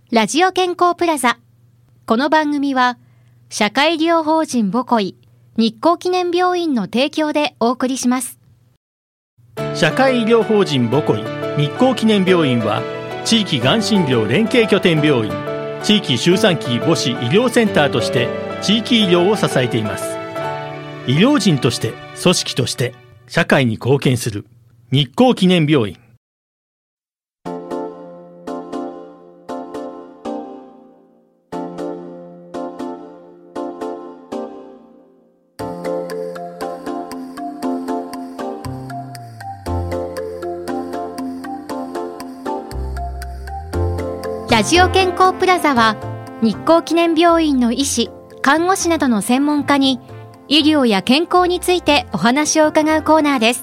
ラジオ健康プラザ。この番組は社会医療法人ボコイ日光記念病院の提供でお送りします。 社会医療法人ボコイ日光記念病院は地域がん診療連携拠点病院、地域周産期母子医療センターとして地域医療を支えています。医療人として組織として社会に貢献する日光記念病院。 ラジオ健康プラザは日光記念病院の医師、看護師などの専門家に医療や健康についてお話を伺うコーナーです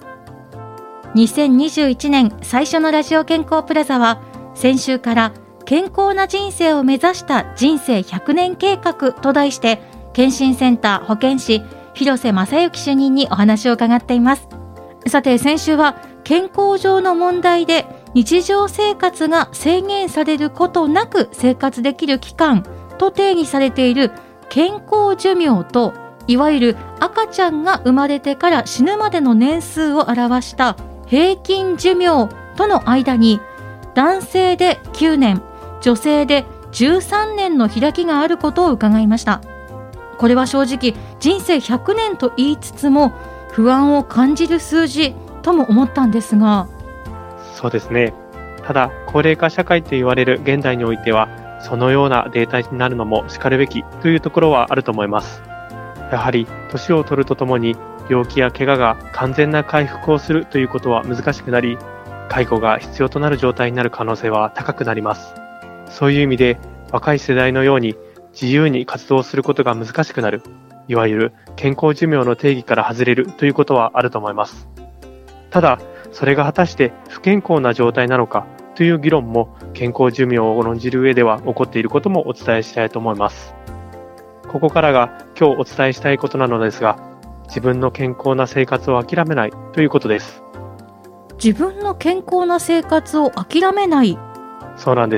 。2021年最初のラジオ健康プラザは先週から健康な人生を目指した人生100年計画と題して健診センター保健師広瀬正幸主任にお話を伺っています。さて先週は健康上の問題で日常生活が制限されることなく生活できる期間と定義されている健康寿命と、いわゆる赤ちゃんが生まれてから死ぬまでの年数を表した平均寿命との間に男性で9年、女性で13年の開きがあることを伺いました。これは正直人生100年と言いつつも不安を感じる数字とも思ったんですが。 そうですね。ただ高齢化社会と言われる現代においてはそのようなデータになるのもしかるべきというところはあると思います。やはり年を取るとともに病気や怪我が完全な回復をするということは難しくなり、介護が必要となる状態になる可能性は高くなります。そういう意味で若い世代のように自由に活動することが難しくなる、いわゆる健康寿命の定義から外れるということはあると思います。ただそれが果たして不健康な状態なのかという議論も健康寿命を論じる上では起こっていることもお伝えしたいと思います。ここからが今日お伝えしたいことなのですが、自分の健康な生活を諦めないということです。 自分の健康な生活を諦めない。 そうなんです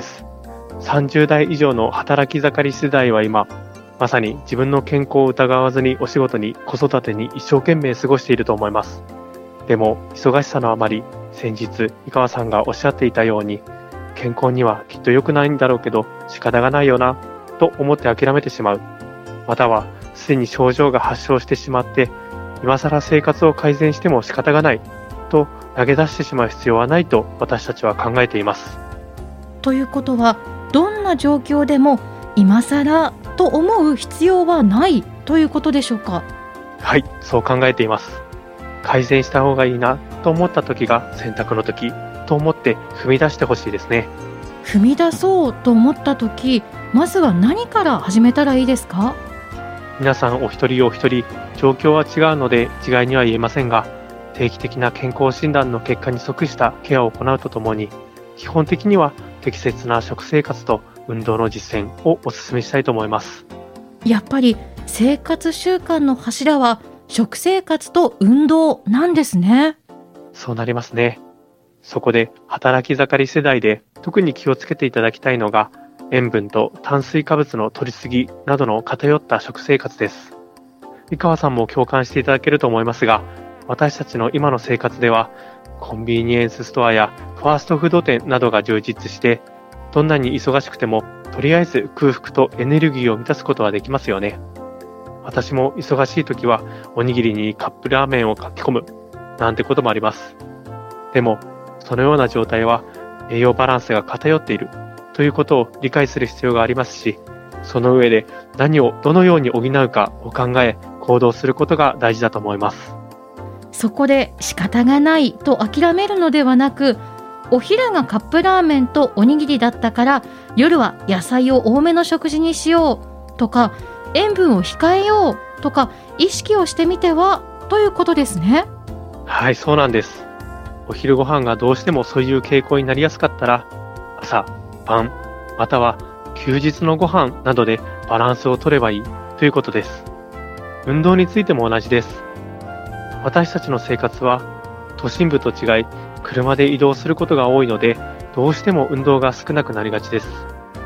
。30代以上の働き盛り世代は今まさに自分の健康を疑わずにお仕事に子育てに一生懸命過ごしていると思います。でも忙しさのあまり、先日井川さんがおっしゃっていたように、健康にはきっと良くないんだろうけど仕方がないよなと思って諦めてしまう、またはすでに症状が発症してしまって今更生活を改善しても仕方がないと投げ出してしまう必要はないと私たちは考えています。 ということはどんな状況でも今更と思う必要はないということでしょうか。 はい、そう考えています。改善した方がいいなと思った時が選択の時と思って踏み出してほしいですね。 踏み出そうと思った時、まずは何から始めたらいいですか？ 皆さんお一人お一人状況は違うので一概には言えませんが、定期的な健康診断の結果に即したケアを行うとともに、基本的には適切な食生活と運動の実践をお勧めしたいと思います。 やっぱり生活習慣の柱は食生活と運動なんですね。 そうなりますね。そこで働き盛り世代で特に気をつけていただきたいのが、塩分と炭水化物の摂りすぎなどの偏った食生活です。井川さんも共感していただけると思いますが、私たちの今の生活ではコンビニエンスストアやファーストフード店などが充実して、どんなに忙しくてもとりあえず空腹とエネルギーを満たすことはできますよね。私も忙しい時はおにぎりにカップラーメンをかき込むなんてこともあります。でもそのような状態は栄養バランスが偏っているということを理解する必要がありますし、その上で何をどのように補うかを考え行動することが大事だと思います。 そこで仕方がないと諦めるのではなく、お昼がカップラーメンとおにぎりだったから夜は野菜を多めの食事にしようとか、塩分を控えようとか意識をしてみてはということですね。 はい、そうなんです。お昼ご飯がどうしてもそういう傾向になりやすかったら、朝、晩、または休日のご飯などでバランスを取ればいいということです。運動についても同じです。私たちの生活は都心部と違い車で移動することが多いので、どうしても運動が少なくなりがちです。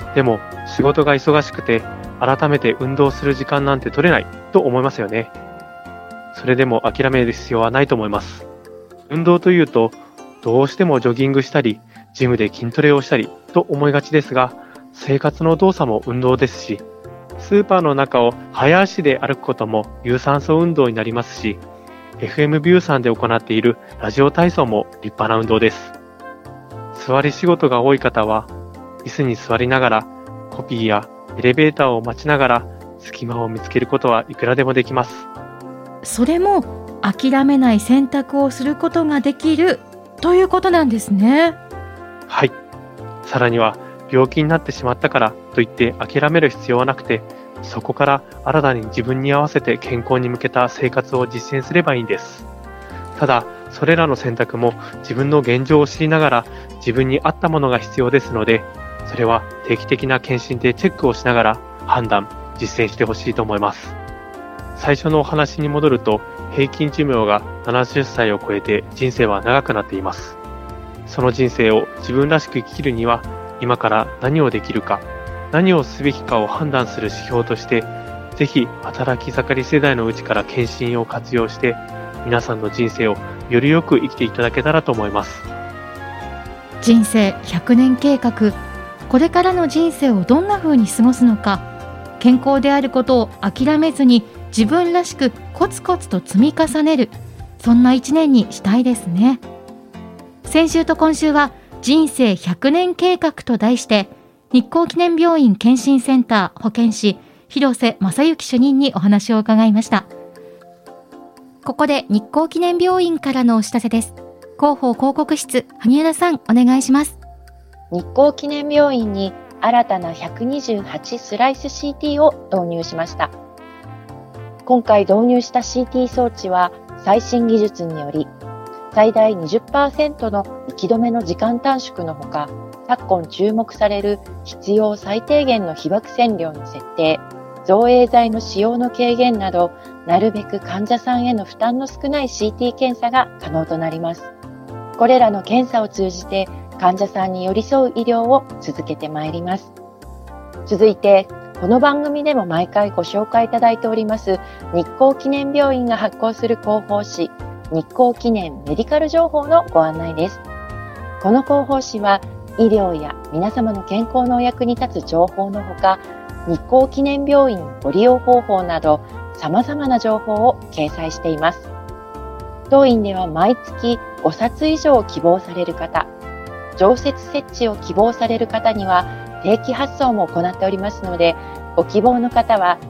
でも仕事が忙しくて改めて運動する時間なんて取れないと思いますよね。それでも諦める必要はないと思います。運動というとどうしてもジョギングしたりジムで筋トレをしたりと思いがちですが、生活の動作も運動ですし、スーパーの中を早足で歩くことも有酸素運動になりますし、FM ビューさんで行っているラジオ体操も立派な運動です。座り仕事が多い方は椅子に座りながらコピーやエレベーターを待ちながら隙間を見つけることはいくらでもできます。 それも諦めない選択をすることができるということなんですね。 はい。さらには病気になってしまったからといって諦める必要はなくて、そこから新たに自分に合わせて健康に向けた生活を実践すればいいんです。ただ、それらの選択も自分の現状を知りながら自分に合ったものが必要ですので、それは定期的な検診でチェックをしながら判断、実践してほしいと思います。最初のお話に戻ると、平均寿命が70歳を超えて人生は長くなっています。その人生を自分らしく生きるには、今から何をできるか、何をすべきかを判断する指標として、ぜひ働き盛り世代のうちから検診を活用して、皆さんの人生をよりよく生きていただけたらと思います。 人生100年計画、これからの人生をどんな風に過ごすのか、健康であることを諦めずに自分らしくコツコツと積み重ねる、そんな一年にしたいですね。先週と今週は人生100年計画と題して、日光記念病院健診センター保健師広瀬正幸主任にお話を伺いました。ここで日光記念病院からのお知らせです。広報広告室、萩生田さん、お願いします。 日光記念病院に新たな128スライス CT を導入しました。今回導入した CT 装置は最新技術により最大 20% の息止めの時間短縮のほか、昨今注目される必要最低限の被曝線量の設定、造影剤の使用の軽減など、なるべく患者さんへの負担の少ない CT 検査が可能となります。これらの検査を通じて患者さんに寄り添う医療を続けてまいります。続いて、この番組でも毎回ご紹介いただいております日光記念病院が発行する広報誌、日光記念メディカル情報のご案内です。この広報誌は医療や皆様の健康のお役に立つ情報のほか、日光記念病院ご利用方法など様々な情報を掲載しています。当院では毎月5冊以上を希望される方、常設設置を希望される方には定期発送も行っておりますので、ご希望の方は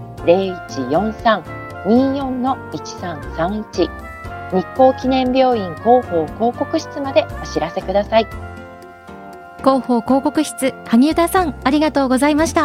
0143-24-1331 日光記念病院広報広告室までお知らせください。 広報広告室、萩生田さん、ありがとうございました。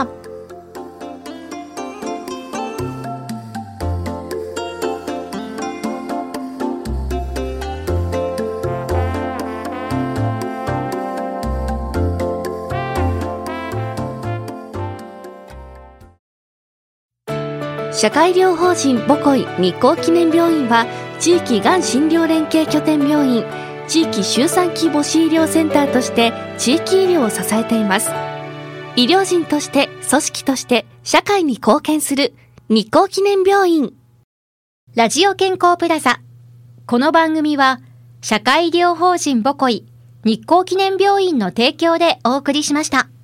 社会医療法人ボコイ日光記念病院は、地域がん診療連携拠点病院、地域周産期母子医療センターとして地域医療を支えています。医療人として、組織として社会に貢献する日光記念病院。 ラジオ健康プラザ。この番組は社会医療法人ボコイ日光記念病院の提供でお送りしました。